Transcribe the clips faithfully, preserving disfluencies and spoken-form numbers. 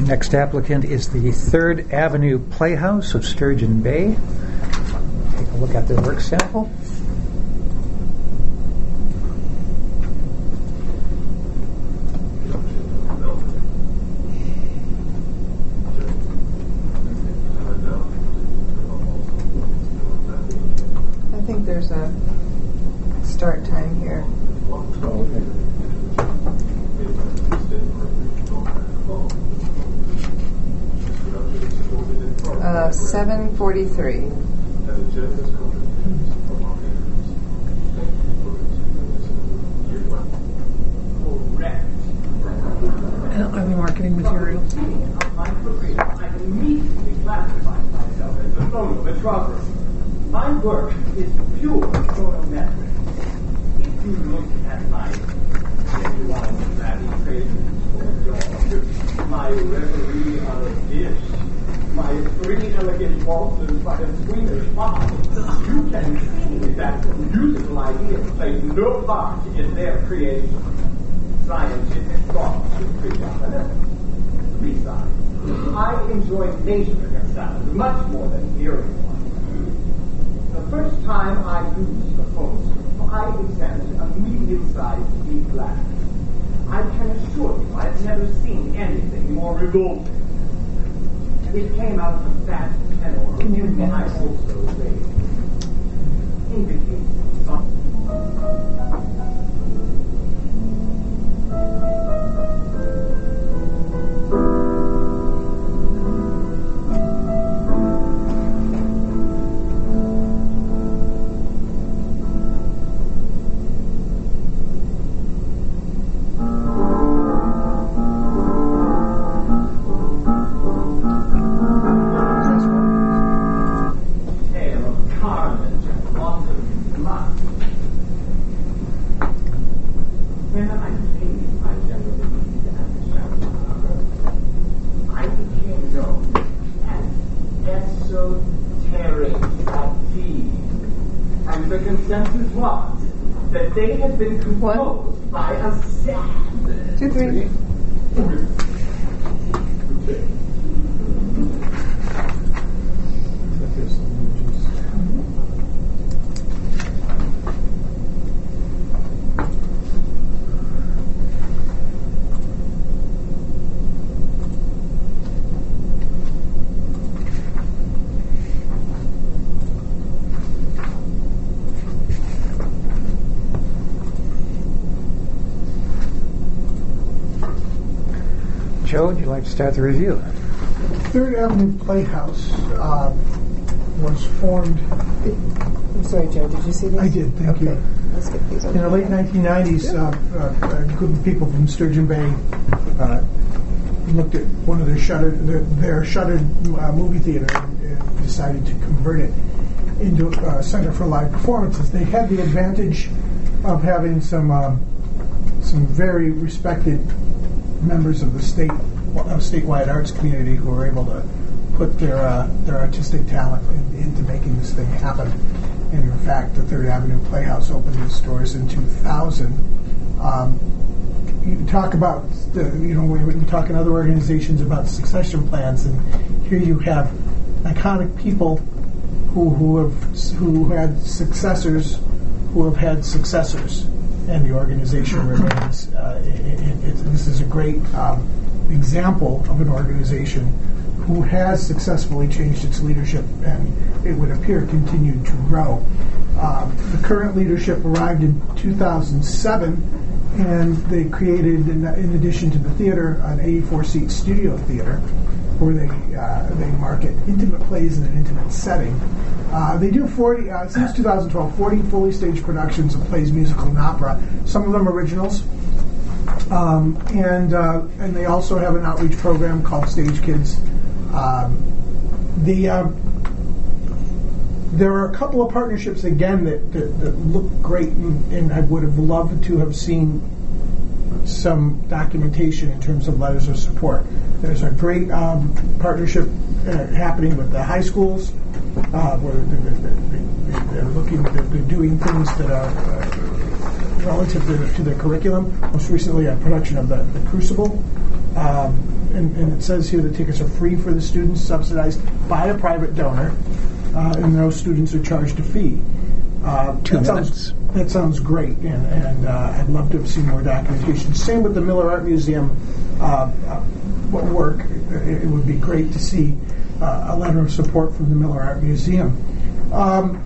Next applicant is the Third Avenue Playhouse of Sturgeon Bay. Take a look at their work sample. I think there's a start time here. Oh, okay. Uh, seven forty-three. Are the marketing materials? I immediately classified myself as a phonometrographer. My work is pure phonometric. If you look at my genuine ratty traces for dog, my reverie on a dish, my three elegant waltzes by a Swedish pop, you can see that musical ideas play no part in their creation. Scientific thought is predominant. Besides, I enjoy measuring a sound much more than hearing one. The first time I used the phone, I examined a medium-sized B flat. I can assure you I've never seen anything more revolting. It came out of a fat tenor, and I also raised, indicating some. They had been composed One. by a savage. Two, three. Joe, would you like to start the review? Third Avenue Playhouse uh, was formed. I'm sorry, Joe, did you see this? I did, thank okay. you. Let's get these In the late nineteen nineties, uh, uh, a group of people from Sturgeon Bay uh, looked at one of their shuttered, their, their shuttered uh, movie theater and, and decided to convert it into a center for live performances. They had the advantage of having some um, some very respected members of the state of statewide arts community who were able to put their uh, their artistic talent in, into making this thing happen. And in fact, the Third Avenue Playhouse opened its doors in two thousand. Um, you talk about the, you know, when we talk in other organizations about succession plans, and here you have iconic people who who have who had successors who have had successors. And the organization remains. Uh, it, it, it, this is a great um, example of an organization who has successfully changed its leadership, and it would appear continued to grow. Um, the current leadership arrived in two thousand seven, and they created, in, in addition to the theater, an eighty-four seat studio theater where they uh, they market intimate plays in an intimate setting. Uh, they do forty uh, since two thousand twelve, forty fully staged productions of plays, musical, and opera. Some of them originals, um, and uh, and they also have an outreach program called Stage Kids. Um, the uh, there are a couple of partnerships again that, that, that look great, and, and I would have loved to have seen some documentation in terms of letters of support. There's a great um, partnership uh, happening with the high schools, uh, where they're, they're, they're looking, they're, they're doing things that are uh, relative to, to their curriculum. Most recently, a production of the, the Crucible Um, and, and it says here the tickets are free for the students, subsidized by a private donor, uh, and those students are charged a fee. Uh, Two that minutes. Sounds, that sounds great, and, and uh, I'd love to have seen more documentation. Same with the Miller Art Museum uh, uh, work. It, it would be great to see uh, a letter of support from the Miller Art Museum. Um,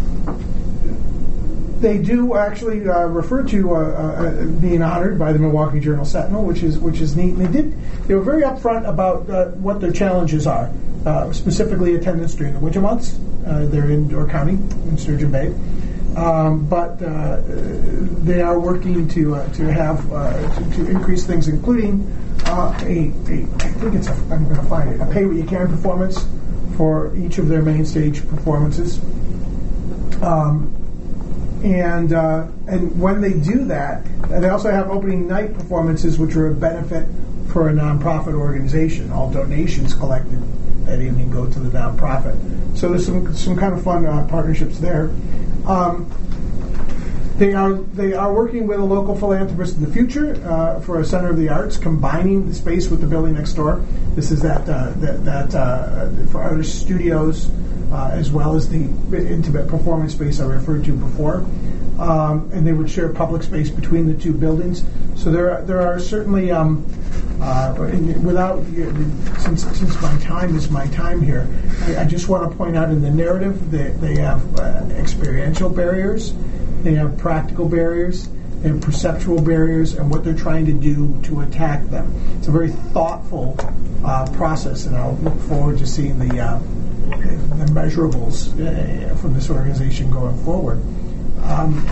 They do actually uh, refer to uh, uh, being honored by the Milwaukee Journal Sentinel, which is which is neat. And they did. They were very upfront about uh, what their challenges are, uh, specifically attendance during the winter months. Uh, they're in Door County, in Sturgeon Bay, um, but uh, they are working to uh, to have uh, to, to increase things, including uh, a, a I think it's a, I'm going to find it a pay what you can performance for each of their main stage performances. Um, And uh, and when they do that, they also have opening night performances, which are a benefit for a nonprofit organization. All donations collected that evening go to the nonprofit. So there's some some kind of fun uh, partnerships there. Um, they are they are working with a local philanthropist in the future uh, for a Center of the Arts, combining the space with the building next door. This is that uh, that, that uh, for artist studios. Uh, as well as the intimate performance space I referred to before, um, and they would share public space between the two buildings. So there, are, there are certainly, um, uh, without since since my time is my time here, I, I just want to point out in the narrative that they have uh, experiential barriers, they have practical barriers, they have perceptual barriers, and what they're trying to do to attack them. It's a very thoughtful uh, process, and I'll look forward to seeing the. Uh, the measurables uh, from this organization going forward. Um,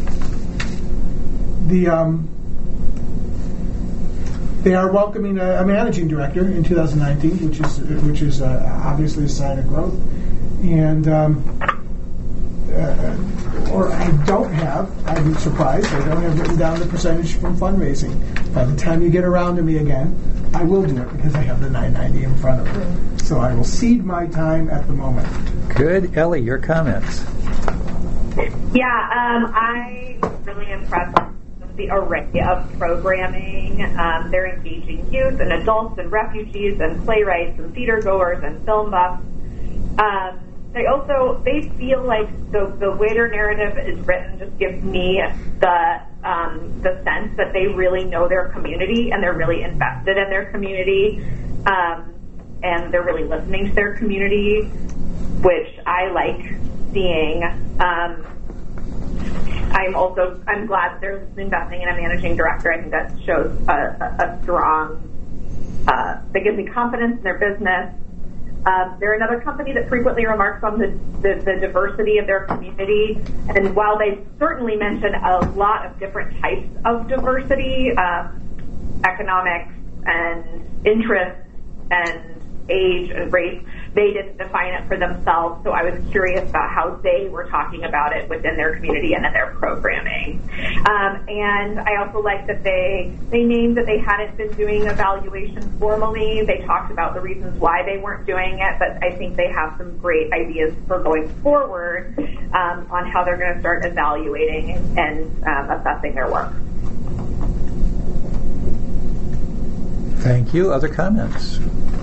the um, they are welcoming a, a managing director in two thousand nineteen, which is which is uh, obviously a sign of growth. And um, uh, or I don't have. I'm surprised. I don't have written down the percentage from fundraising. By the time you get around to me again, I will do it because I have the nine ninety in front of me. So I will cede my time at the moment. Good. Ellie, your comments. Yeah, um, I was really impressed with the array of programming. Um, they're engaging youth and adults and refugees and playwrights and theater goers and film buffs. Um, they also, they feel like the, the way their narrative is written just gives me the um, the sense that they really know their community and they're really invested in their community. Um, and they're really listening to their community, which I like seeing. Um, I'm also, I'm glad they're investing in a managing director. I think that shows a, a, a strong, uh, that gives me confidence in their business. Um, they're another company that frequently remarks on the, the, the diversity of their community. And while they certainly mention a lot of different types of diversity, um, economics and interests and age and race, they didn't define it for themselves. So I was curious about how they were talking about it within their community and in their programming. Um, and I also like that they they named that they hadn't been doing evaluation formally. They talked about the reasons why they weren't doing it, but I think they have some great ideas for going forward um, on how they're going to start evaluating and, and um, assessing their work. Thank you. Other comments?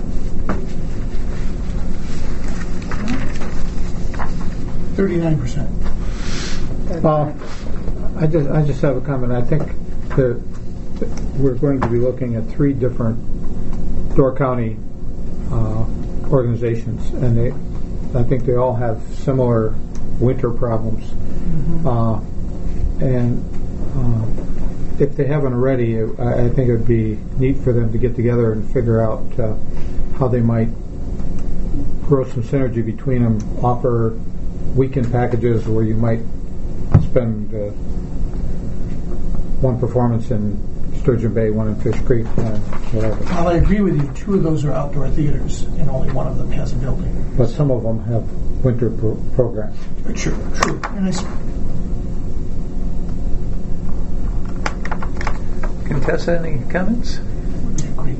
Thirty-nine percent. Uh, I just I just have a comment. I think that we're going to be looking at three different Door County uh, organizations, and they I think they all have similar winter problems. Mm-hmm. Uh, and uh, if they haven't already, I, I think it would be neat for them to get together and figure out uh, how they might grow some synergy between them, offer weekend packages where you might spend uh, one performance in Sturgeon Bay, one in Fish Creek, uh, whatever. Well, I agree with you. Two of those are outdoor theaters, and only one of them has a building. But some of them have winter pro- programs. True, true. And I, Contessa, any comments? agree.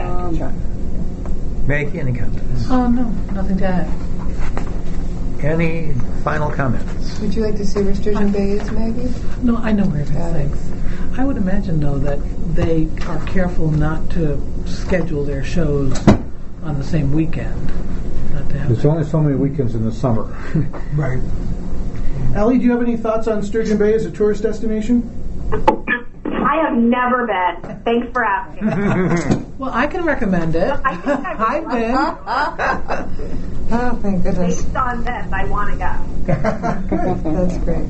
Um, Maggie, any comments? Oh, no, nothing to add. Any final comments? would you like to see where Sturgeon Bay is, Maggie? No, I know where it is, Got it. thanks. I would imagine, though, that they are careful not to schedule their shows on the same weekend. Not to have There's that. only so many weekends in the summer. Right. Ellie, do you have any thoughts on Sturgeon Bay as a tourist destination? I have never been. Thanks for asking. Well, I can recommend it. I think I I've been. Oh, thank goodness. Based on this, I want to go. That's great.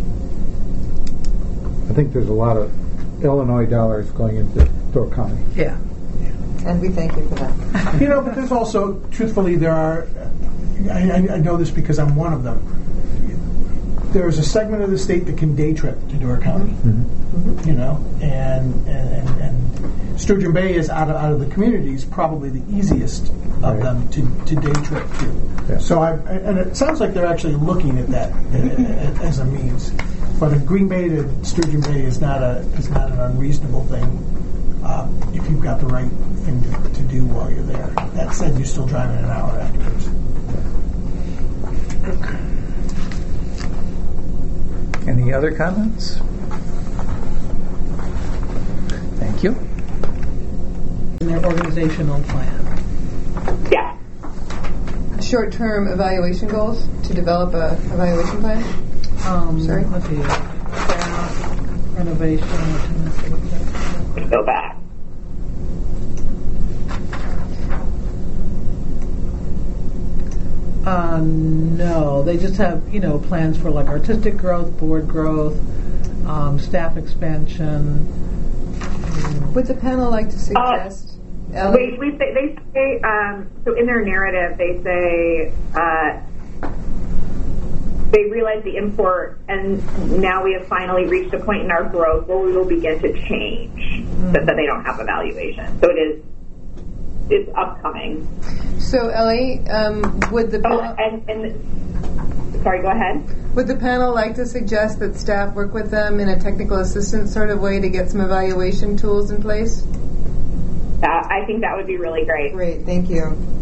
I think there's a lot of Illinois dollars going into Door County. Yeah. And we thank you for that. You know, but there's also, truthfully, there are, I, I, I know this because I'm one of them. There's a segment of the state that can day trip to Door County, Mm-hmm. you know, and, and, and, and Sturgeon Bay is out of, out of the communities probably the easiest of Right. them to, to day trip to. Yeah. So I, and it sounds like they're actually looking at that uh, as a means. But a Green Bay to Sturgeon Bay is not a is not an unreasonable thing uh, if you've got the right thing to, to do while you're there. That said, you're still driving an hour afterwards. Any other comments? Thank you. In their organizational plan. Yeah. Short-term evaluation goals to develop a evaluation plan. Um, Sorry? Let's see. Staff, renovation. Let's go back. Uh, no, they just have, you know, plans for like artistic growth, board growth, um, staff expansion. Would the panel like to suggest? Ellie? Wait, we say, they say, um, so in their narrative, they say uh, they realize the import, and now we have finally reached a point in our growth where we will begin to change, mm. but that they don't have evaluation. So it is it's upcoming. So, Ellie, um, would the Oh, panel, and, and sorry, go ahead. would the panel like to suggest that staff work with them in a technical assistance sort of way to get some evaluation tools in place? Uh, I think that would be really great. Great, thank you.